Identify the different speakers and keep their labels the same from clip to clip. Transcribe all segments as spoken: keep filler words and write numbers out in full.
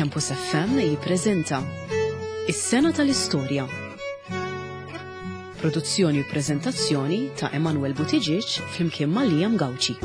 Speaker 1: Campus F M jippreżenta Is-Sena tal-Istorja. Produzzjoni u preżentazzjoni ta' Emanuel Buttigieg flimkien ma' Liam Gawci.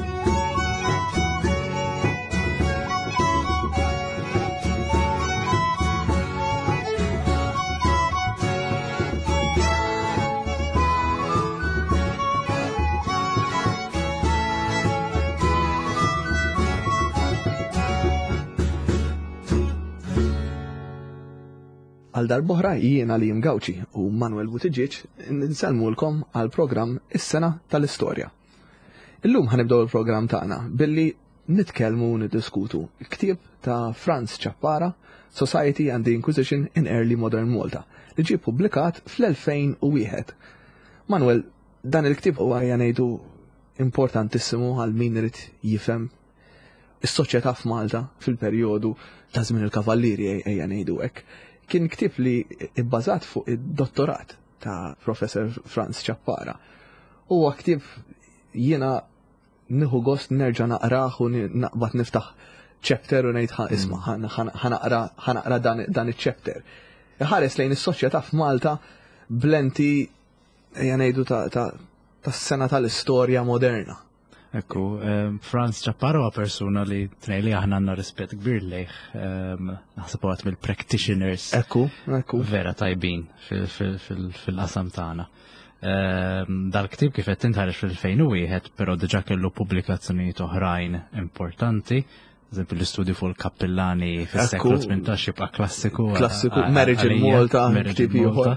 Speaker 2: Għal darbohra jiena Liam Gawci u Manuel Buttigieg nselmulkom għal programm Is-Sena tal-Istorja. Illum ħanibdew il-programm tagħna billi nitkellmu u niddiskutu l-ktieb ta' Franz Chappara, Society and the Inquisition in Early Modern Malta, li ġie pubblikat fl-elfejn u wieħed. Manuel, dan il-ktieb huwa ngħidu importantissimu għal min irid jifhem is-soċjetà f'Malta fil-perjodu ta' żmien il-kavallieri ejja ngħidu hekk. Kien ktib li bbażat fuq id-dottorat ta' Professor Franz Chappara. Huwa ktib jiena nieħu gost nerġa' naqrah u naqbad niftaħ chapter u ngħid isma' ħanaqra ħanaqra dan iċ-chapter. Iħares lejn is-soċjetà f'Malta blenti ejja ngħidu tas-sena tal-istorja moderna.
Speaker 3: Ekku, Franz Chappara huwa persuna li tnejli aħna għandna rispett kbir lejh, naħseb għat mill-practitioners
Speaker 2: ekku, ekku.
Speaker 3: vera tajbin fil-qasam tagħna. Dal-ktib kif qed tinħareġ fil-elfejn u wieħed, però diġà kellu pubblikazzjonijiet oħrajn importanti. Eżempju l-istudju fuq il-kappellani fis-seklu tmintax jibqa' klassiku.
Speaker 2: Klassiku, Marriage in Malta, ktib ieħor.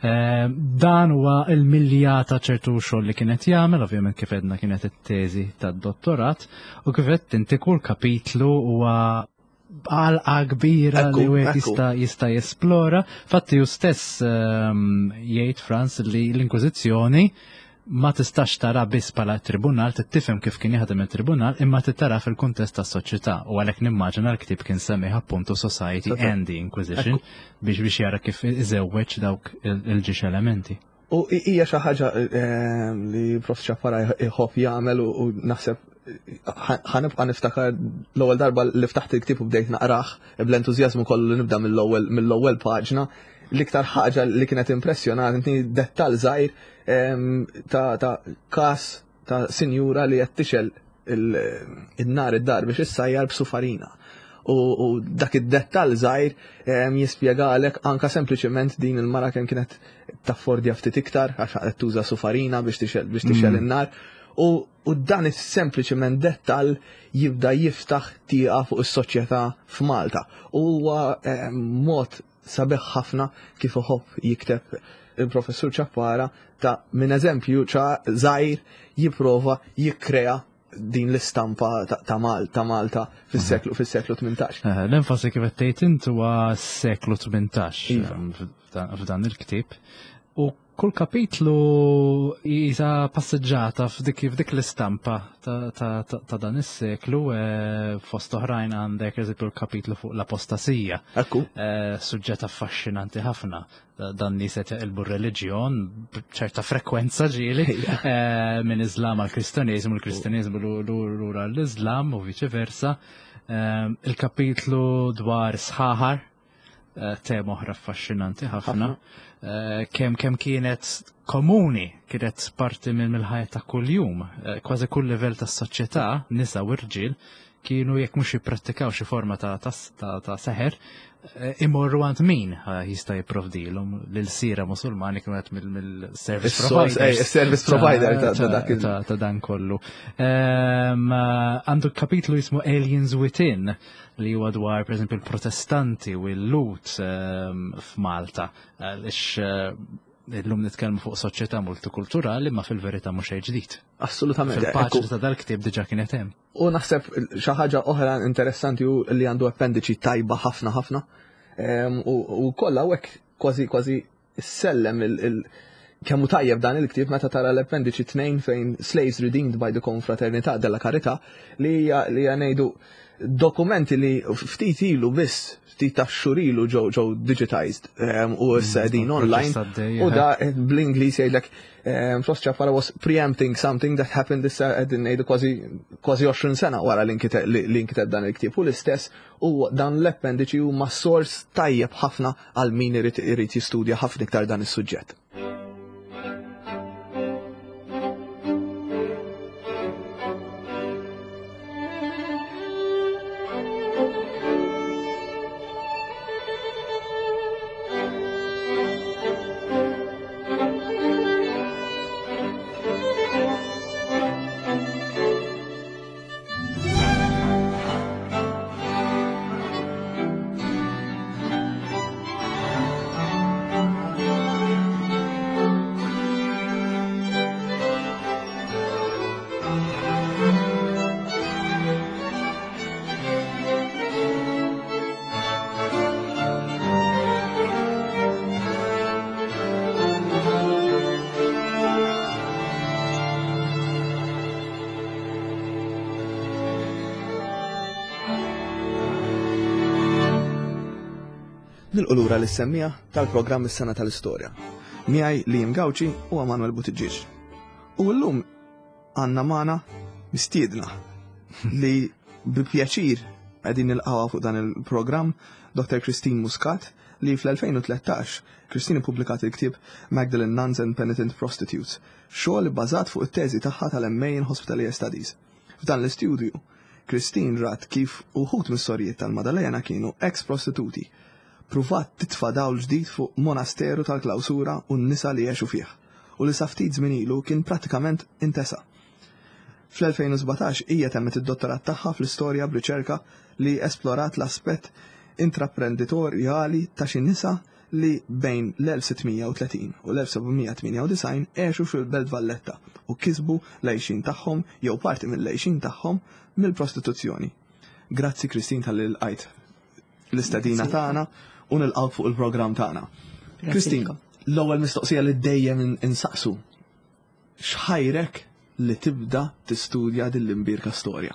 Speaker 3: Dan huwa l-miljata ċertu xogħol li kienet jagħmel, ovvjament kif edna kienet it-teżi tad-dottorat, u kif qed inti kull kapitlu huwa għalqa kbira li wieħed jista' jista' jesplora. Fatti hu stess jgħid Franz li l-Inkwiżizzjoni ma tistax tara biss bħala tribunal, tifhem kif kien jaħdem it-tribunal, imma titara fil-kuntest tas-soċjetà. U għalhekk nimmaġina l-ktieb kien semmih appuntu Society and the Inquisition biex biex jara kif iżewweġ dawk il-ġiex elementi.
Speaker 2: U hija xi ħaġa li Prof Chappara jħobb jagħmel u naħseb ħanibqa' niftakar l-ewwel darba li ftaħt il-ktieb u bdejt naqrah bl-entużjażmu kollu nibda mill-ewwel mill-ewwel paġna. L-iktar ħaġa li kienet impressjonanti dettall żgħir ta' każ ta' sinjura li qed tixel in-nar id-dar biex issajjar b'sufarina. U dak id-dettall żgħir jispjegalek anke sempliċement din il-mara kemm kienet taffordja ftit iktar għax qed tuża sufarina biex tixel biex tixel in-nar. U dan is-sempliċement dettall jibda jiftaħ tieqa fuq is-soċjetà f'Malta. Huwa mod sabiħ ħafna kif iħobb jikteb il-Professur Chappara ta' minn eżempju ċa żgħir jipprova jikkrea din l-istampa ta' Malta Malta fis-seklu fis-seklu tmintax.
Speaker 3: L-enfasi kif qed tgħid int huwa s-seklu tmintax f'dan il-ktieb. U kull kapitlu jisa passeġġata f'dik l-istampa ta' dan is-seklu, fost oħrajn għandek eżempju l-kapitlu fuq l-apostasija.
Speaker 2: Ekku.
Speaker 3: Suġġett affaxxinanti ħafna. Dan li se jaqilbu r-reliġjon b'ċerta frekwenza ġieli minn Iżlam għal Kristjaneżmu, l-Kristjaneżmu lura l-Iżlam u viċeversa. Il-kapitlu dwar sħaħar, tema oħra affaxxinanti ħafna. Kemm kemm kienet komuni, kienet parti minn mill-ħajja ta' kuljum, kważi kull livell tas-soċjetà, nisa u rġiel, kienu jekk mhux jipprattikaw xi forma ta' seħer, imorru għand min jista' jipprovdilhom lil-sira Musulmani kienu qed mill-service provider.
Speaker 2: Service provider
Speaker 3: ta' dan kollu. Għandu kapitlu jismu Aliens Within li huwa dwar pereżempju il-protestanti u l-lut f'Malta. Illum nitkellmu fuq soċjetà multikulturali ma fil-verità mhux xejn ġdid.
Speaker 2: Assolutament.
Speaker 3: Fil-paġna ta' dal-ktieb diġà kienet hemm.
Speaker 2: U naħseb xi ħaġa oħra interessanti hu li għandu appendiċi tajba ħafna ħafna. U kollha hekk kważi kważi issellem kemmu tajjeb dan il-ktieb meta tara l-appendiċi tnejn fejn Slaves Redeemed by the Confraternità della Carità li li ngħidu dokumenti li ftit ilu biss ftit ta' xurilu ġew ġew digitized u issa qegħdin online u da bl-Ingliż jgħidlek Frost Ċaffara was preempting something that happened issa qegħdin ngħidu kważi kważi għoxrin sena wara li nkiteb dan il-ktieb u l-istess u dan l-appendiċi huma sors tajjeb ħafna għal min irid jistudja ħafna iktar dan is-suġġett. Nil-qulura l-semmija tal-programm is-sena tal-istorja. Miegħi Liam Gawċi u Emanuel Buttigieg. U llum għandna magħna mistiedna li bi pjaċir qegħdin nilqgħuha fuq dan il-programm Doktor Christine Muscat li fl-elfejn u tletax Christine ippubblikat il-ktieb Magdalene Nuns and Penitent Prostitutes, xogħol bbażat fuq it-teżi tagħha tal-M A in Hospitalier Studies. F'dan l-istudju, Christine rat kif uħud mis-sorjiet tal-Madalena kienu ex-prostituti pruvat titfa' dawl ġdid fuq monasteru tal-klawsura u n-nisa li jgħixu fih, u li sa ftit żmien ilu kien prattikament intesa. Fl-elfejn u sebgħtax hija temmet id-dottorat tagħha fl-istorja b'riċerka li esplorat l-aspett intraprenditorjali ta' xi nisa li bejn l-elf sittmija u tletin u l-elf sebgħumija tminja u disgħin għexu fil-Belt Valletta u kisbu l-għejxin tagħhom jew parti mill-għejxin tagħhom mill-prostituzzjoni. Grazzi Christine tal-li l-qajt l-istadina tagħna u nilqgħu fuq il-programm tagħna. Christine, l-ewwel mistoqsija li dejjem insaqsu. X'ħajrek li tibda tistudja din l-imbirka storja?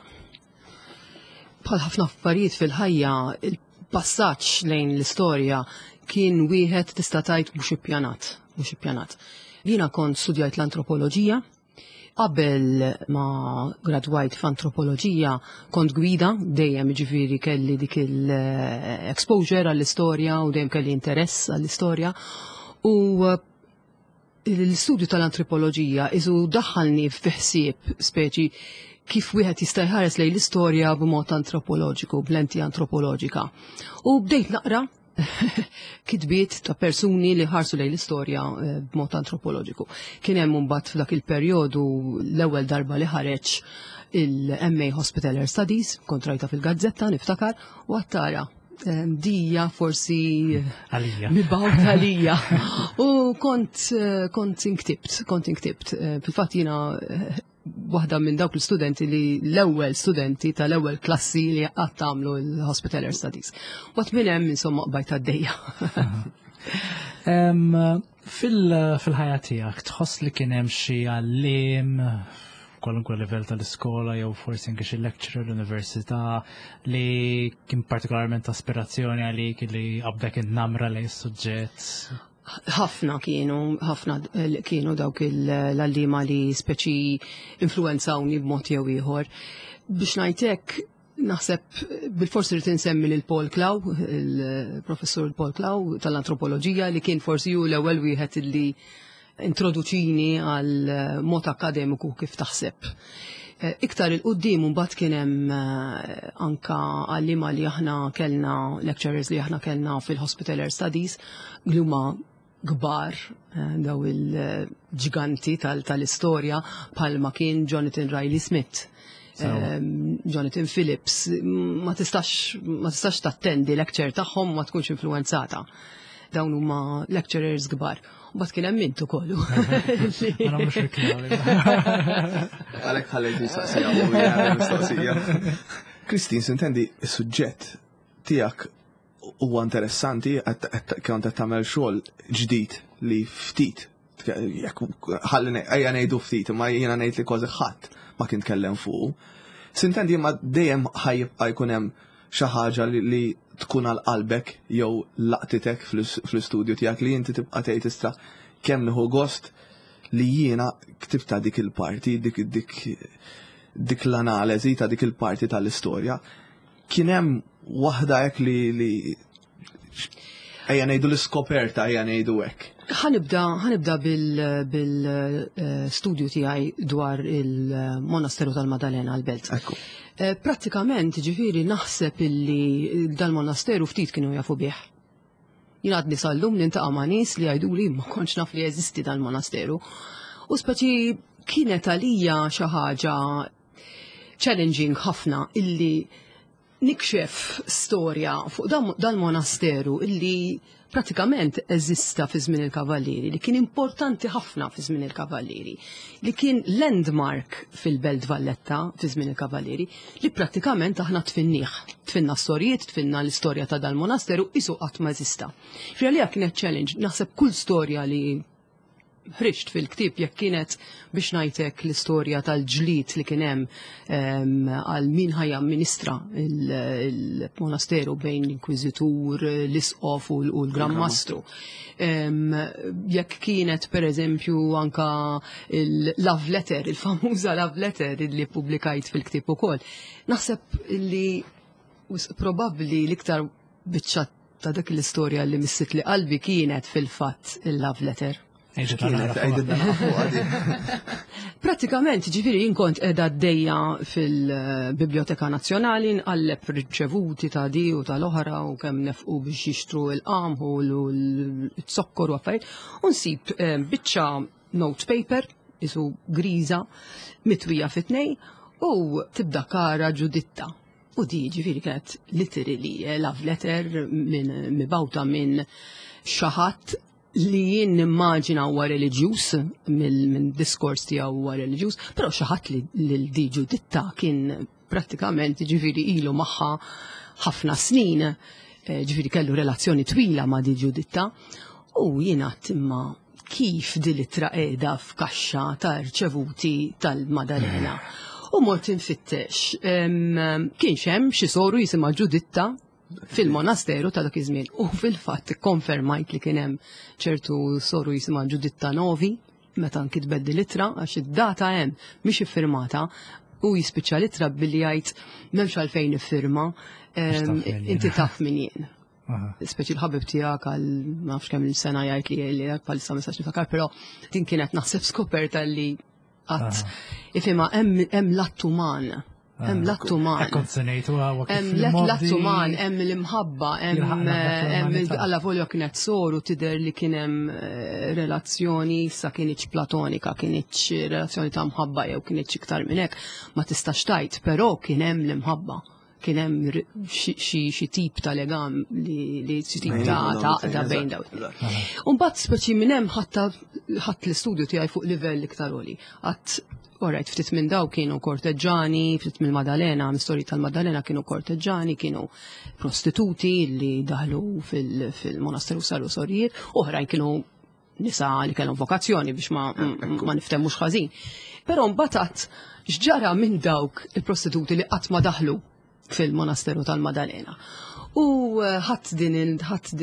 Speaker 4: Bħal ħafna affarijiet fil-ħajja, il-passaġġ lejn l-istorja kien wieħed tista' tgħid mhux ippjanat, mhux ippjanat. Jiena kont studjajt l-antropoloġija. Qabel ma gradwajt f'antropoloġija kont gwida, dejjem ġifieri kelli dik il-exposure għall-istorja u dejjem kelli interess għall-istorja. U l-istudju tal-antropoloġija iżu daħħalni f'ħsieb speċi kif wieħed jista' jħares lejn l-istorja b'mod antropoloġiku, b'lenti antropoloġika. U bdejt naqra kitbiet ta' persuni li ħarsu lejn l-istorja b'mod antropoloġiku. Kien hemm mbagħad f'dak il-perjodu l-ewwel darba li ħareġ il-M A Hospitaler Studies, kont rajta fil-gazzetta niftakar, u għattara dija forsi mibgħut għalija. U kont kont inktibt, kont inktibt. Fil-fatt jiena waħda minn dawk l-studenti li l-ewwel studenti tal-ewwel klassi li qatt tagħmlu l-Hospitaler Studies. Waqt minn hemm insomma qbajt għaddejja.
Speaker 3: Fil-ħajja tiegħek tħoss li kien hemm xi għalliem kwalunkwe livell tal-iskola jew forsi anke xi lecturer l-università li kien partikolarment aspirazzjoni għalik li qabdek innamra lejn is-suġġett?
Speaker 4: ħafna kienu, ħafna kienu dawk l-allima li speċi influenzawni b'mod jew ieħor. Biex ngħidlek naħseb bil-forsi li tinsemmi lil Paul Clow, il-professur Paul Clow tal-antropoloġija li kien forsi hu l-ewwel wieħed illi introduċini għal mod akademiku kif taħseb. Iktar il-qoddim mbagħad kien hemm anka għallima li aħna kellna lecturers li aħna kellna fil-Hospitaler Studies li huma kbar daw il-ġiganti tal-istorja bħalma kien Jonathan Riley Smith. Jonathan Phillips, ma tistax ma tistax tattendi lecture tagħhom ma tkunx influenzata. Dawn huma lecturers kbar. U bad kien hemm mintu kollu.
Speaker 2: Għalhekk ħallejt mistaqsija u mistaqsija. Christine, sintendi s-suġġett tiegħek huwa interessanti kont qed tagħmel xogħol ġdid li ftit ħalli ejja ngħidu ftit, ma jiena ngħid li kważi ħadd ma kien tkellem fuq. Sintendi ma dejjem ħajjibqa' jkun hemm xi ħaġa li tkun għal qalbek jew laqtitek fl-istudju tiegħek li inti tibqa' tgħid issa kemm nieħu gost li jiena ktibta dik il-parti, dik dik dik l-analiżi ta' dik il-parti tal-istorja. Kien hemm waħda hekk li li ejja ngħidu l-iskoperta ejja ngħidu hekk.
Speaker 4: Ħanibda ħanibda bil-studju tiegħi dwar il-Monasteru tal-Madalena għal-Belt. Prattikament ġifieri naħseb illi dal-monasteru ftit kienu jafu bih. Jien għadni sal-lum nintaqa' ma' nies li jgħiduli ma kontx naf li jeżisti dal-monasteru. U speċi kienet għalija xi ħaġa challenging ħafna illi nikxef storja fuq dal-monasteru illi pratikament eżista fi żmien il-Kavallieri, li kien importanti ħafna fi żmien il-Kavallieri, li kien landmark fil-Belt Valletta fi żmien il-Kavallieri, li pratikament aħna tfinniħ. Tfinna storijiet, tfinna l-istorja ta' dal-monasteru, isu qatt ma eżista. Fjalija kienet challenge, naħseb kull storja li ħriġt fil-ktib jekk kienet biex ngħidlek l-istorja tal-ġlid li kien hemm għal min ħajja ministra il-monasteru bejn l-inkwiżitur, l-isqof u l-Gran Mastru. Jekk kienet pereżempju anka il-love letter, il-famuża love letter li pubblikajt fil-ktib ukoll. Naħseb li probabbli l-iktar biċċa ta' dik l-istorja li missit li qalbi kienet fil-fatt il-love letter. Pratikament, ġifiri jinkont edha d-dejja fil-Biblioteka Nazzjonali, nqalleb riċevuti ta' di u tal-oħra u kemm nefqu biex jixtru l-qamħu u l-zokkor u affarijiet, u nsib biċċa note paper, isu griża, mitwija fit-tnejn, u tibda kara Ġuditta. U di ġifiri kienet literally love letter mibawta minn xaħat li jien nimmaġina huwa reliġjuż minn diskors tiegħu huwa reliġjuż, però xi ħadd li di Ġuditta kien prattikament ġifieri ilu magħha ħafna snin, ġifieri kellu relazzjoni twila ma' di Ġuditta, u jiena imma kif di littra qiegħda f'kaxxa ta' riċevuti tal-Madalena. U mort infittex, kienx hemm xi soru jisimha Ġuditta fil-monasteru ta' dak iż-żmien, u fil-fatt konfermajt li kien hemm ċertu soru jisimha Ġuditta Novi meta nkitbet di litra għax id-data hemm mhix iffirmata u jispiċċa litra billi jgħid m'hemmx għalfejn iffirma, inti taf min jien. Speċi l-ħabib tiegħek għal ma nafx kemm il-sena jgħid li li bħalissa ma nistax nifakar, però din kienet naħseb skoperta li qatt ifhimha hemm l-attuman. Hemm l-attuman. Hemm l-attuman, hemm l-imħabba, hemm alla volja kienet soru tidher li kien hemm relazzjoni sa kienx platonika, kienx relazzjoni ta' mħabba jew kienx iktar minn hekk, ma tistax tajt, però kien hemm l-imħabba. Kien hemm xi tip ta' legam li xi tip ta' ta' bejn dawn. U mbagħad speċi minn hemm ħadd l-istudju tiegħi fuq livell iktar għoli. Alright, ftit minn daw kienu korteġġani, ftit minn Madalena, mistorji tal-Madalena kienu korteġġani, kienu prostituti li daħlu fil-monasteru saru sorijiet, oħrajn kienu nisa li kellhom vokazzjoni biex ma niftemmux ħażin. Però mbagħad x'ġara minn dawk il-prostituti li qatt ma daħlu fil-monasteru tal-Madalena. U ħadd din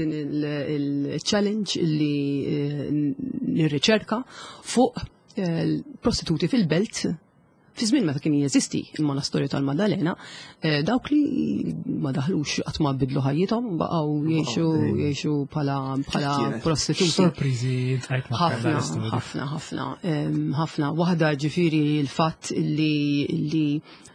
Speaker 4: il-challenge li nirriċerka fuq prostituti fil-Belt, fi żmien meta kien jeżisti il-Monasterju tal-Madalena, dawk li ma daħlux qatt ma bidlu ħajjithom baqgħu jgħixu jgħixu bħala prostituti.
Speaker 3: Sorpriżi
Speaker 4: ħafna ħafna ħafna ħafna waħda ġifieri l-fatt li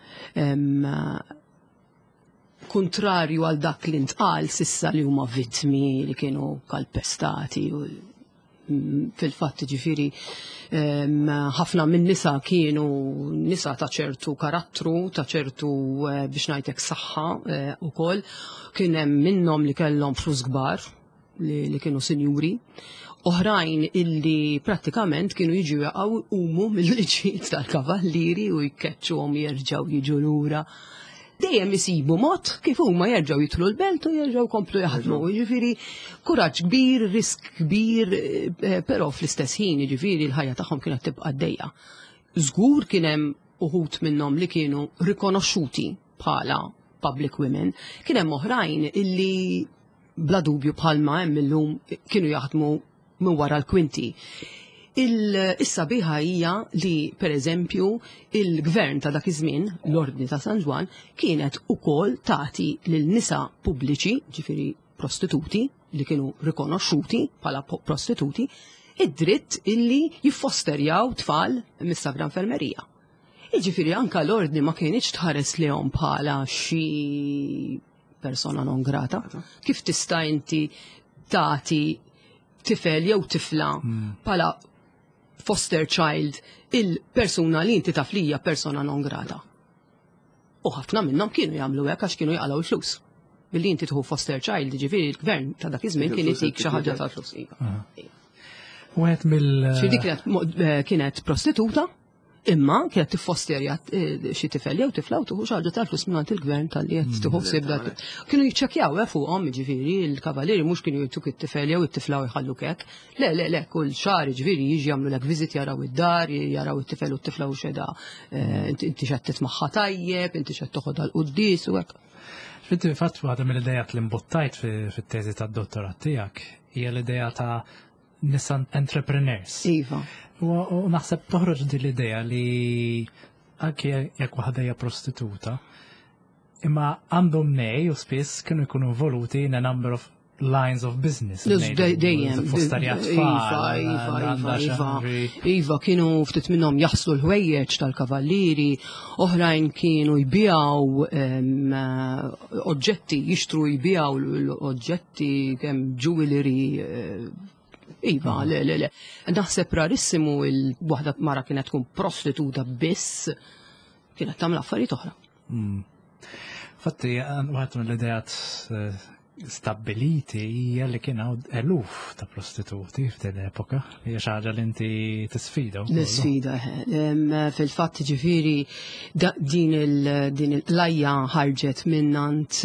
Speaker 4: kontrarju għal dak li ntqal sissa li huma vittmi li kienu kalpestati u fil-fatt ġifiri ħafna minn nisa kienu nisa ta' ċertu karattru, ta' ċertu biex ngħidlek saħħa ukoll, kien hemm minnhom li kellhom flus kbar li kienu sinjuri, oħrajn illi prattikament kienu jiġu jaqgħu jqumu mill-liġijiet tal-kavallieri u jkeċċuhom jerġgħu jiġu lura. dejjem isibu mod kif huma jerġgħu jidħlu l-belt u jerġgħu komplu jaħdmu. Jiġifieri kuraġġ kbir, risk kbir, però fl-istess ħin jiġifieri l-ħajja tagħhom kienet tibqa' għaddejja. Żgur kien hemm uħud minnhom li kienu rikonoxxuti bħala public women, kien hemm oħrajn illi bla dubju bħalma hemm illum kienu jaħdmu minn wara l-kwinti. Il-sabiħa hija li, per eżempju, il-gvern ta' dak iż-żmien, l-Ordni ta' San Ġwan, kienet ukoll tagħti lil nisa pubbliċi, ġifieri prostituti, li kienu rikonoxxuti bħala prostituti, id-dritt illi jiffosterjaw tfal mis-sagra infermerija. Jiġifieri anke l-Ordni ma kienx tħares lihom bħala xi persona non grata. Kif tista' inti tagħti tifel jew tifla bħala foster child il-persuna li inti taf li hija persona non grata. U ħafna minnhom kienu jagħmlu hekk għax kienu jaqalgħu l-flus. Billi inti tieħu foster child, jiġifieri l-gvern ta' dak iż-żmien kien itik xi ħaġa tal-flus.
Speaker 3: Wieħed mill
Speaker 4: Xi dik kienet prostituta, imma kienet tiffosterja xi tifel jew tifla u tieħu xi ħaġa tal-flus mingħand il-gvern tal-li qed tieħu ħsieb dak. Kienu jiċċekkjaw fuqhom jiġifieri l-kavalieri mhux kienu jittuk it-tifel jew it-tifla u jħalluk hekk. Le, le, le, kull xahar jiġifieri jiġi jagħmlulek viżit jaraw id-dar, jaraw it-tifel u t-tifla u xeda inti x'qed titmaħħa tajjeb, inti x'qed toħodha l-qudies u hekk.
Speaker 3: Inti fatt waħda mill-idejat li mbuttajt fit-teżi tad-dottorat tiegħek hija l-idea ta' nisa entrepreneurs.
Speaker 4: Iva.
Speaker 3: U naħseb toħroġ din l-idea li anke jekk waħda hija prostituta, imma għandhom nej u spiss kienu jkunu involuti in a number of lines of business.
Speaker 4: Dejjem. Iva, kienu ftit minnhom jaħslu l-ħwejjeġ tal-kavallieri, oħrajn kienu jbijaw oġġetti, jixtru jbijaw l-oġġetti kemm jewelry. Iva, le, le, le. Naħseb rarissimu il-waħda mara kienet tkun prostituta biss, kienet tagħmel affarijiet oħra.
Speaker 3: Fatti, waħed mill-idejat stabiliti hija li kien hawn eluf ta' prostituti f'din l-epoka, hija xi ħaġa li inti tisfida.
Speaker 4: Nisfida, fil-fatt ġifieri din il-lajja ħarġet minnant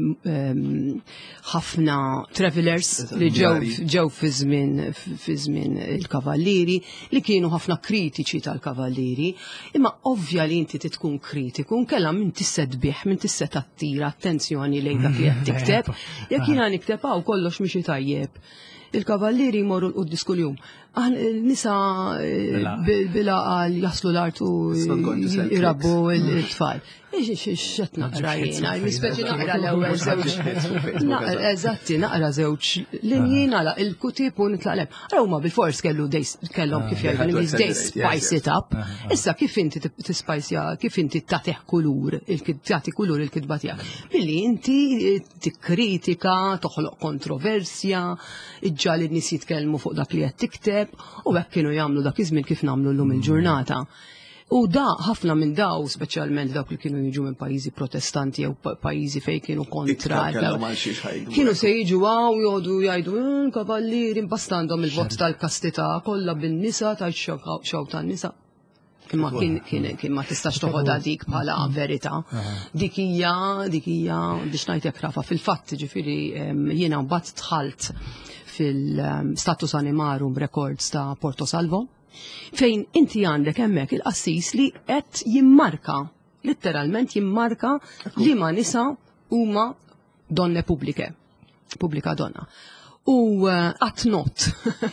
Speaker 4: ħafna travelers li ġew fi żmien il-kavallieri li kienu ħafna kritiċi tal-kavallieri, imma ovvja li inti tkun kritiku nkella min tissedbih, min tissed attira attenzjoni lejn dak li qed tikteb. Jekk jiena niktebaw kollox mixi tajjeb. Il-kavallieri jmorru l-quddis kuljum. Nisa bil-għal jaslu l-art u jirabbu il-tfal. X'qed naqra jiena, nispeċi naqra l-ewwel żewġ. Eżatti, naqra żewġ linji nagħlaq il-kutib u nitlaqlem. Huma bil-fors kellu kellhom kif jgħidu they spice it up. Issa kif inti tispajsja, kif inti tagħtih kulur, tagħti kulur il-kitba tiegħek. Billi inti tikkritika, toħloq kontroversja, iġġal in-nies jitkellmu fuq dak li qed tikteb, u hekk kienu jagħmlu dak iż-żmien kif nagħmlu llum il-ġurnata. U da ħafna minn daw, speċjalment dawk li kienu jiġu minn pajjiżi protestanti jew pajjiżi fejn kienu kontra. Kienu se jiġu għaw jgħodu jgħidu kavallieri imbastandhom il-vot tal-kastità kollha bin-nisa tax-xew tan-nisa. Imma kien ma tistax toħodha dik bħala verità. Dik hija dik hija biex ngħidlek rafa fil-fatt ġifieri jiena mbagħad dħalt fil-Status Animarum Records ta' Porto Salvo, fejn inti għandek hemmhekk il-qassis li qed jimmarka, letteralment jimmarka li ma nisa huma donne pubbliche, pubblika donna. U at not,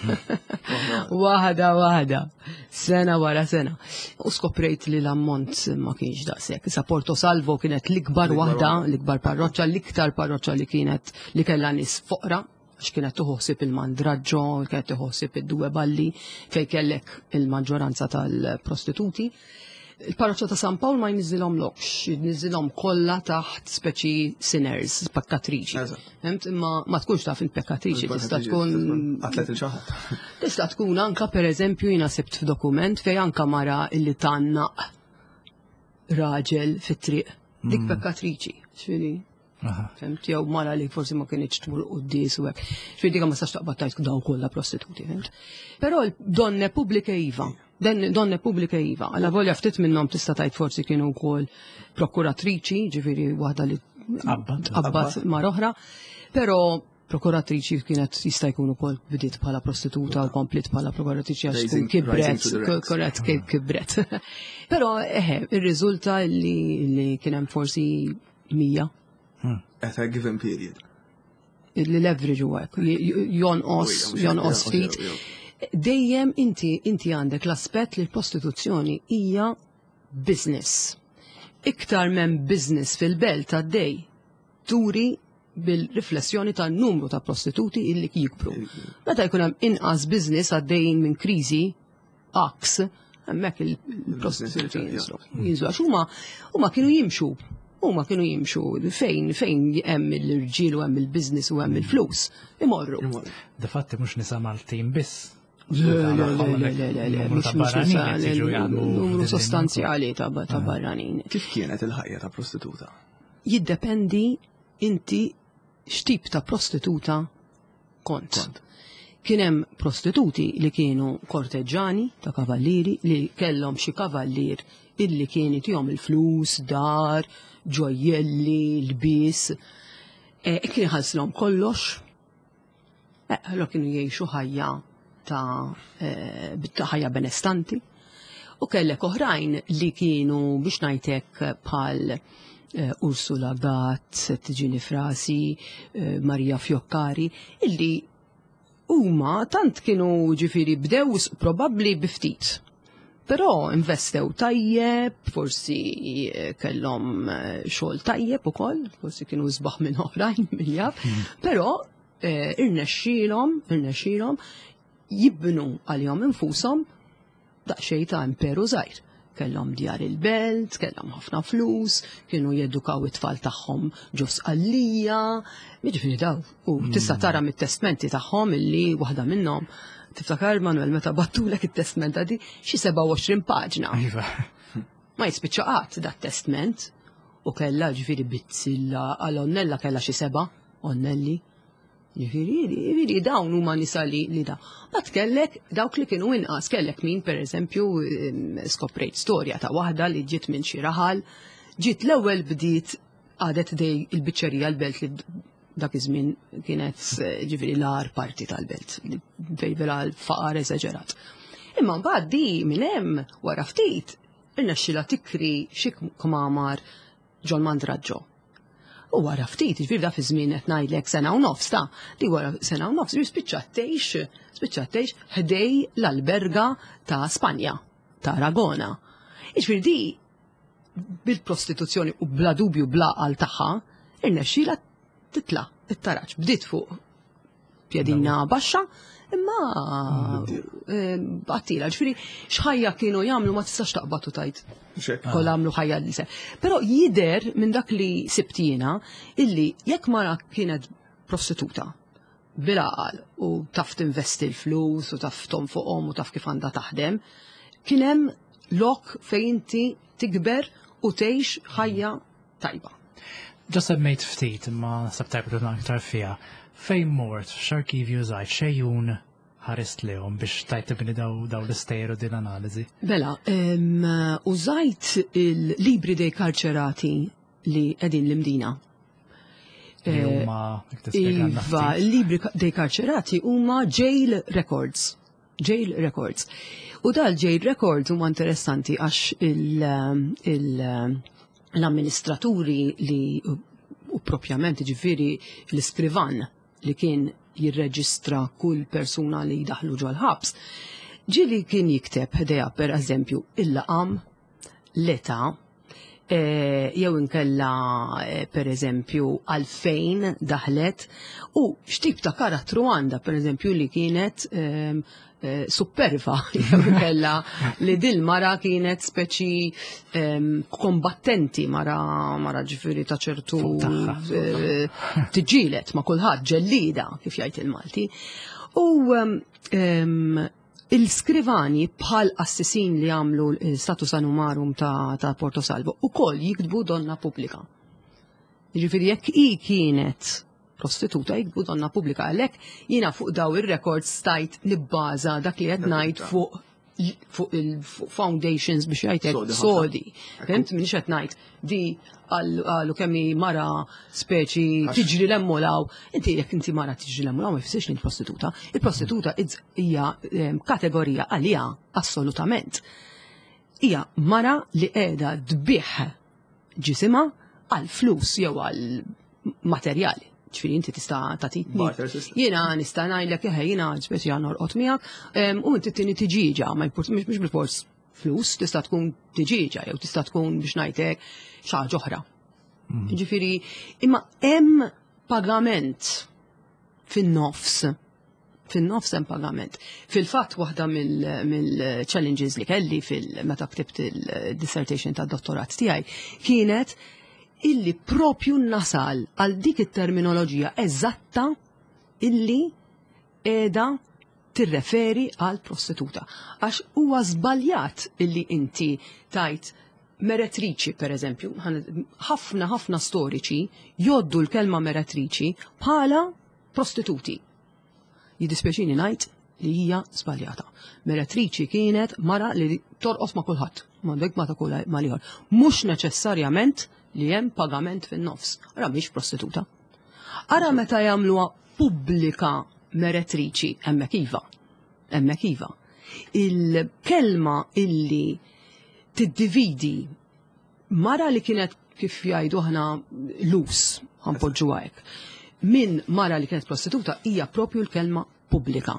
Speaker 4: waħda waħda, sena wara sena. U skoprejt li l-ammont ma kienx daqshekk. Issa Porto Salvo kienet l-ikbar waħda, l-ikbar parroċċa, l-iktar parroċċa li kienet li kellha nies foqra, għax kienet tuħossib il-mandraġġo, kienet tuħossib id-due balli, fej kellek il-maġġoranza tal-prostituti. Il-parroċċa ta' San Pawl ma jniżilhom lokx, jniżilhom kollha taħt speċi sinners, pekkatriċi. Imma ma tkunx taf il-pekkatriċi, tista' tkun
Speaker 2: atlet il-ċaħat.
Speaker 4: Tista' tkun anka pereżempju jiena sibt f'dokument fej anka mara illi tannaq raġel fit-triq. Dik pekkatriċi, x'fini? Femt, jew mara li forsi ma kienx tmur qudies u hekk. X'fidi ma sax taqbad tajt dawn kollha prostituti, femt. Però l-donne pubblike iva, Den donne pubblika iva, għalla volja ftit minnhom tista' tgħid forsi kienu wkoll prokuratriċi, ġifieri waħda li qabbat mar oħra, però prokuratriċi kienet jista' jkun ukoll bidiet bħala prostituta u komplit bħala prokuratriċi għax tkun kibret, korrett kibret. Però eħe, ir-riżulta li kien hemm forsi mija.
Speaker 2: At a given period.
Speaker 4: Il-leverage u hekk, jonqos, jonqos ftit. Dejjem inti inti għandek l-aspett li l-prostituzzjoni hija business. Iktar minn business fil-belt għaddej turi bil-riflessjoni ta' numru ta' prostituti illi jikbru. Meta jkun hemm inqas business għaddejjin minn kriżi aks, hemmhekk il-prostituti jinżlu. Għax huma huma kienu jimxu, huma kienu jimxu fejn fejn hemm il-irġiel u hemm il-business u hemm il-flus imorru.
Speaker 3: Difatti mhux nisa Maltin biss.
Speaker 4: Numru sostanzjali ta' barranin.
Speaker 2: Kif kienet il-ħajja ta' prostituta?
Speaker 4: Jiddependi inti x'tip ta' prostituta kont. Kien hemm prostituti li kienu korteġġani ta' kavallieri li kellhom xi kavallier illi kienu tihom il-flus, dar, ġojjelli, l-bis. Kien iħallslhom kollox. Allura kienu jgħixu ħajja ta' ħajja benestanti. U kellek oħrajn li kienu biex ngħidlek bħal Ursula Gatt, tiġini frasi, Marija Fjokkari, illi huma tant kienu ġifieri bdew probabbli biftit. Però investew tajjeb, forsi kellhom xogħol tajjeb ukoll, forsi kienu żbaħ minn oħrajn miljab, però irnexxielhom, irnexxielhom jibnu għalihom infushom daqsxejn ta' imperu żgħir. Kellhom djar il-belt, kellhom ħafna flus, kienu jedukaw it-tfal tagħhom ġus qallija, jiġifieri daw. U tista' tara mit-testmenti tagħhom illi waħda minnhom tiftakar Manuel meta battulek it-testment għadi xi seba' u għoxrin paġna. Ma jispiċċa qatt dat testment u kellha ġifieri bizzilla għal Onnella kellha xi seba' Onnelli. Ġifieri dawn huma nisa li li da. Bat kellek dawk li kienu inqas kellek min pereżempju skoprejt storja ta' waħda li ġiet minn xi raħal, ġiet l-ewwel bdiet għadet dej il-biċċerija l-belt li dak iż-żmien kienet ġifieri l-ar parti tal-belt li fejn vera l-faqar eżaġerat. Imma mbagħad di minn hemm wara ftit irnexxilha tikri xi kmamar ġol Mandraġġo. U wara ftit, ġifieri da fi żmien qed ngħidlek sena u nofs ta' li wara sena u nofs spiċċat tgħix spiċċat tgħix ħdej l-alberga ta' Spanja, ta' Aragona. Jiġifieri di bil-prostituzzjoni u bla dubju bla qal tagħha irnexxielha titla' it-taraġġ. Bdiet fuq pjedina baxxa, imma battila, ġifieri x'ħajja kienu jagħmlu ma tistax taqbad u tajt. Koll għamlu ħajja li se. Però jidher minn dak li sibtina illi jekk mara kienet prostituta bil-għaqal u taf tinvesti l-flus u taf tonfoqhom u taf kif għandha taħdem, kien hemm lok fejn inti tikber u tgħix ħajja tajba.
Speaker 3: Ġa semmejt ftit imma nasab tajb aktar fiha. Fejn mort, f'x'arkivju żgħir xejjun ħarist lehom biex tajt tibni daw l-istejru din analiżi?
Speaker 4: Bela, użajt il-libri dei karċerati li qegħdin l-imdina. Iva, il-libri dei karċerati huma jail records. Jail records. U dal-jail records huma interessanti għax l-amministraturi li u propjament ġifieri l-iskrivan li kien jirreġistra kull persuna li daħlu ġol ħabs, ġili kien jikteb ħdeja per eżempju il-laqam, l-età, jew inkella per eżempju għalfejn daħlet u x'tip ta' karattru għandha per eżempju li kienet superva, jew inkella li dil mara kienet speċi kombattenti mara mara ġifieri ta' ċertu tiġġielet ma' kulħadd ġellida kif jgħid il-Malti. U il-skrivani bħal assisin li għamlu status anumarum ta', ta Porto Salvo u koll jiktbu donna pubblika. Ġifiri jekk i kienet prostituta jiktbu donna pubblika għalek jina fuq daw il-rekords stajt nibbaza dak li qed ngħid fuq fuq il-foundations biex jgħidlek
Speaker 2: Sodi ħafna.
Speaker 4: sodi. Fimt, minix qed ngħid di għallu kemmi mara speċi tiġri l-emmolaw. Inti jekk inti mara tiġri l-emmolaw ma jfissirx li prostituta. Il-prostituta hija kategorija għalija assolutament. Hija mara li qiegħda tbieħ ġisima għal flus jew għal materjali. ċfiri inti tista' tatitni. Jiena nista' ngħidlek jeħe jiena speċi għal norqod miegħek u inti tieni tiġiġa ma mhux bil-fors flus, tista' tkun tiġiġa jew tista' tkun biex ngħidlek xi ħaġa oħra. Ġifieri imma hemm pagament fin-nofs. Fin-nofs hemm pagament. Fil-fatt waħda mill-challenges li kelli fil-meta ktibt il-dissertation tad-dottorat tiegħi kienet illi propju nasal għal dik it-terminoloġija eżatta illi qiegħda tirreferi għal prostituta. Għax huwa żbaljat illi inti tajt meretriċi, per eżempju, ħafna ħafna storiċi joddu l-kelma meretriċi bħala prostituti. Jiddispjaċini ngħid li hija żbaljata. Meretriċi kienet mara li torqos ma' kulħadd, m'għandek ma ta' kull ma' ieħor. Mhux neċessarjament li hemm pagament fin-nofs. Ara mhix prostituta. Ara meta jagħmluha pubblika meretriċi hemmhekk iva. Hemmhekk iva. Il-kelma illi tiddividi mara li kienet kif jgħidu aħna lus ħanpoġġu hekk. Min mara li kienet prostituta hija propju l-kelma pubblika.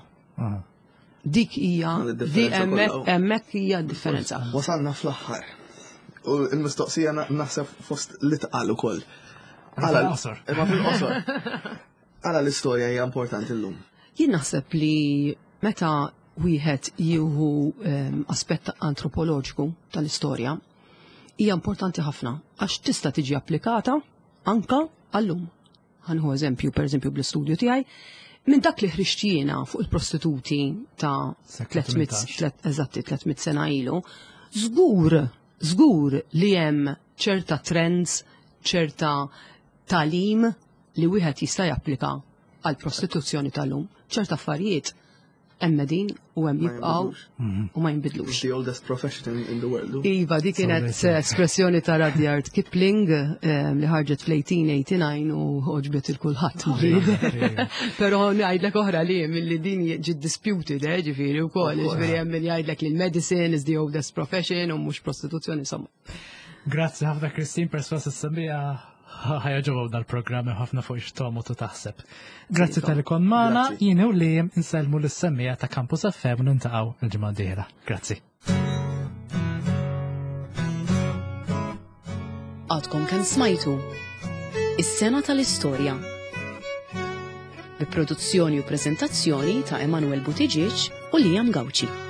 Speaker 4: Dik hija di hemmhekk hija d-differenza.
Speaker 2: Wasalna fl-aħħar. U l-mistoqsija naħseb fost li tqal ukoll.
Speaker 3: Fil-qosor.
Speaker 2: Imma fil-qosor. Għala l-istorja hija importanti llum.
Speaker 4: Jien naħseb li meta wieħed jieħu aspett antropoloġiku tal-istorja hija importanti ħafna għax tista' tiġi applikata anka għallum. Ħanħu eżempju, per eżempju bl-istudju tiegħi, minn dak li ħriġtijina fuq il-prostituti ta' tlietmit sena ilu, żgur, żgur li hemm ċerta trends, ċerta talim li wieħed jista' japplika għal prostituzzjoni tal-lum, ċerta affarijiet hemm din u hemm jibqgħu u ma jinbidlux.
Speaker 2: The oldest profession in the world.
Speaker 4: Iva, dik kienet espressjoni ta' Rudyard Kipling li ħarġet fl-eighteen eighty-nine u ħoġbet il-kulħadd. Però ngħidlek oħra li milli din ġiet disputed, ġifieri wkoll, ġifieri hemm min jgħidlek li l-medicine is the oldest profession u mhux prostituzzjoni insomma.
Speaker 3: Grazzi ħafna Kristin perswas is-semmija ħajġobaw dal-programm ħafna fuq ix-tomu tu taħseb. Grazzi tal-ikon magħna, jien u li insellmu l-semmija ta' Campus F M u nintaqgħu l-ġimgħa d-dieħla. Grazzi.
Speaker 1: Għadkom kemm smajtu is-sena tal-istorja. Bi produzzjoni u preżentazzjoni ta' Emanuel Butiġiġ u Liam Gawċi.